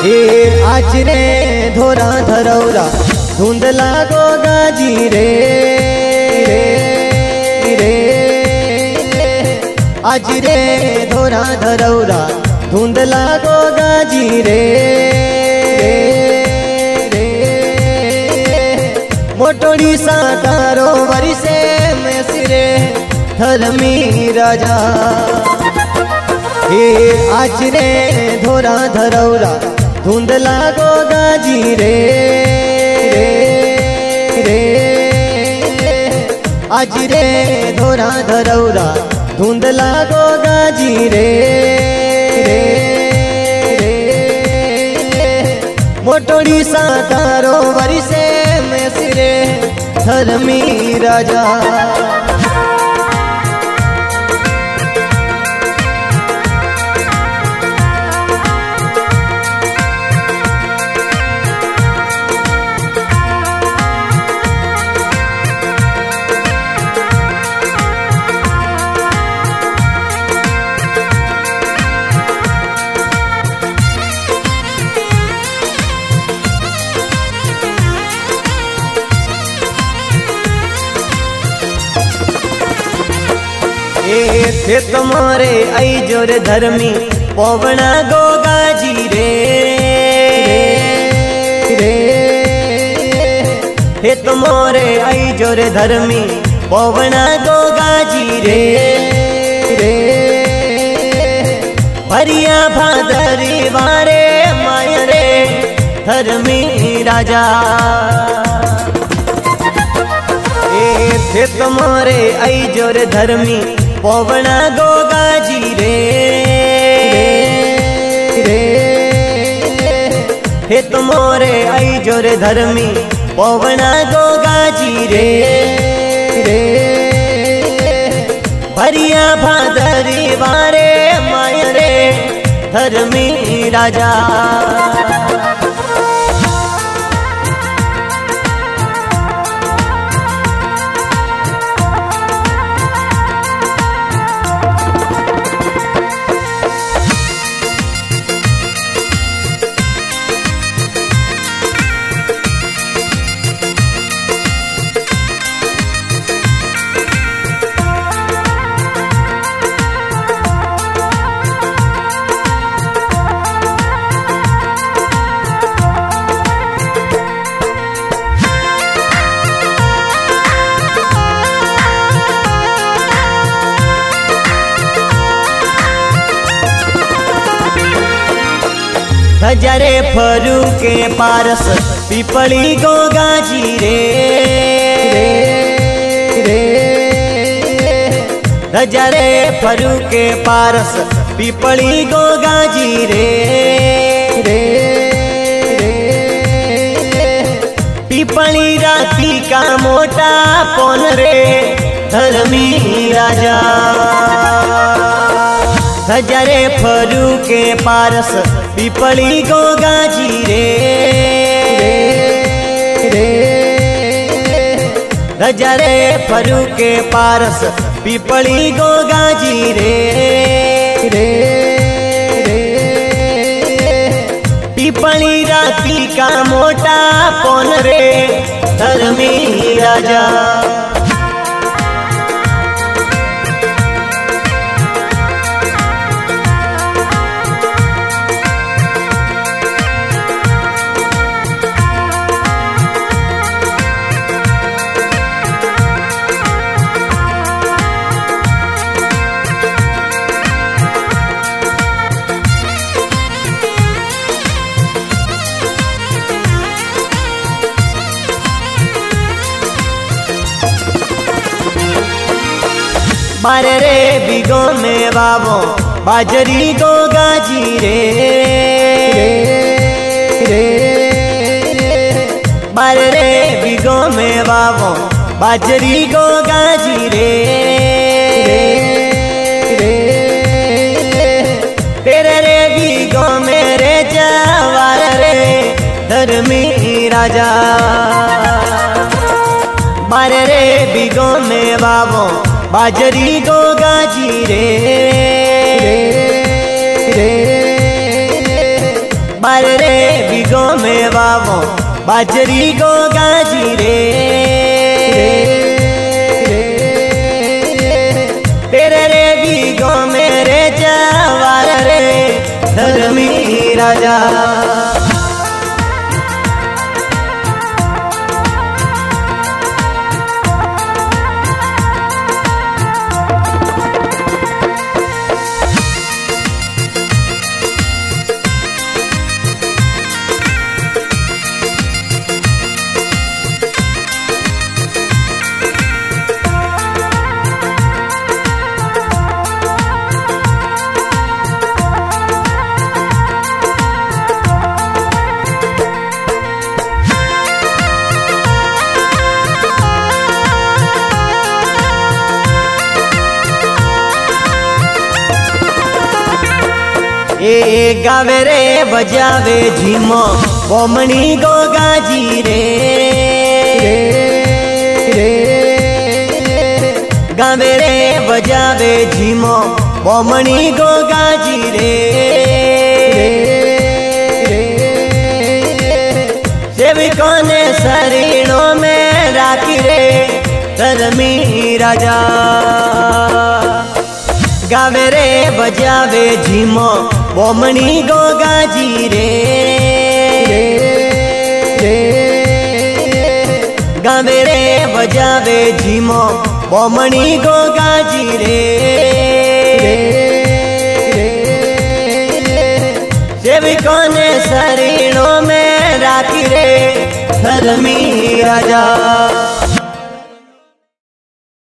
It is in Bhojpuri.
हे आज रे धोरा धरौरा धुंध लागो गाजी रे आज रे धोरा धरौरा धुंध लागो गाजी रे मोटोड़ी साकारो वरिसे में सिरे धर्मी राजा हे आज रे धोरा धरौरा धुंध लागो गाजी रे आज रे धोरा धरौरा धुंध लागो गाजी रे मोटोड़ी साकारो वरिसे में सिरे धर्मी राजा थे तुम्हारे आई जोर धर्मी पवना गोगाजी रे थे तुम्हारे आई जोर धर्मी पवना गोगाजी रे भरिया भादरी वारे माय रे धर्मी राजा थे तुम्हारे आई जोर धर्मी पवना गोगाजी रे हे तुमोरे आई जोर धर्मी पवना गोगाजी रे भरिया भादरी वारे माय रे धर्मी राजा हजारे फरू के पारस पिपली गोगाजी रे हजारे फरू के पारस पिपली गोगाजी रे पिपली राती का मोटा पौन रे धर्मी राजा हजारे फरू के पारस पिपली गोगाजी रे हजारे फरू के पारस पिपली गोगाजी रे पिपली राती का मोटा पौन रे धर्मी राजा बारे रे बिगो में बाबो बाजरी गोगाजी रे बारे रे बिगो में बाबो बाजरी गोगाजी रे तेरे रे बिगो मेरे जवार रे धर्मी राजा बारे रे बिगो में बाबो बाजरी गोगाजी रे बार रे बिगो में बाबो बाजरी गो गाजी रे तेरे रे बिगो में रे जवार रे धर्मी राजा। ए गावे रे बजावे झीमो बोमणी गो गाजी रे गावे रे बजावे झीमो बोमणी गो गाजी रे सेविकों ने शरीरों में राखी रे धर्मी राजा। गावे रे बजावे झीमो बोमणी गो गाजी रे गावे रे बजावे झीमो बोमणी गो गाजी रे सेविकों ने शरीरों में राखी रे धर्मी राजा।